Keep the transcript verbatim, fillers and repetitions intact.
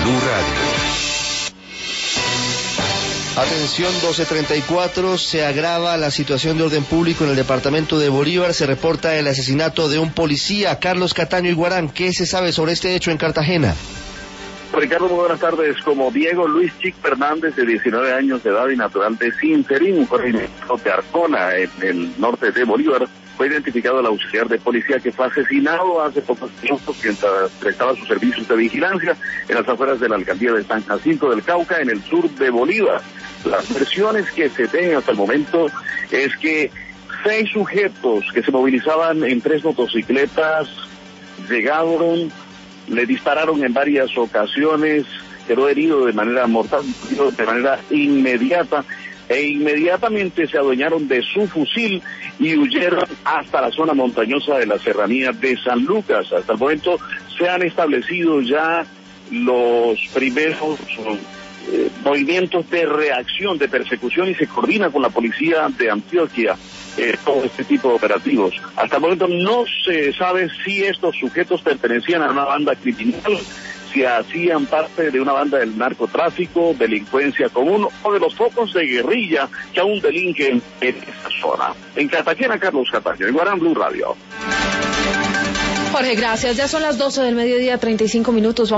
Blue Radio. Atención, doce treinta y cuatro, se agrava la situación de orden público en el departamento de Bolívar. Se reporta el asesinato de un policía, Carlos Cataño Iguarán. ¿Qué se sabe sobre este hecho en Cartagena? Ricardo, muy buenas tardes. Como Diego Luis Chic Fernández, de diecinueve años de edad y natural de Sincerín, un corregimiento de Arcona, en el norte de Bolívar, fue identificado el auxiliar de policía que fue asesinado hace pocos minutos mientras prestaba sus servicios de vigilancia en las afueras de la alcaldía de San Jacinto del Cauca, en el sur de Bolívar. Las versiones que se tienen hasta el momento es que seis sujetos que se movilizaban en tres motocicletas llegaron, le dispararon en varias ocasiones, quedó herido de manera mortal, de manera inmediata, e inmediatamente se adueñaron de su fusil y huyeron hasta la zona montañosa de la serranía de San Lucas. Hasta el momento se han establecido ya los primeros eh, movimientos de reacción, de persecución, y se coordina con la policía de Antioquia eh, todo este tipo de operativos. Hasta el momento no se sabe si estos sujetos pertenecían a una banda criminal, si hacían parte de una banda del narcotráfico, delincuencia común o de los focos de guerrilla que aún delinquen en esta zona. En Cartagena, Carlos Cataño, en Guarán, Blue Radio. Jorge, gracias. Ya son las doce del mediodía, treinta y cinco minutos.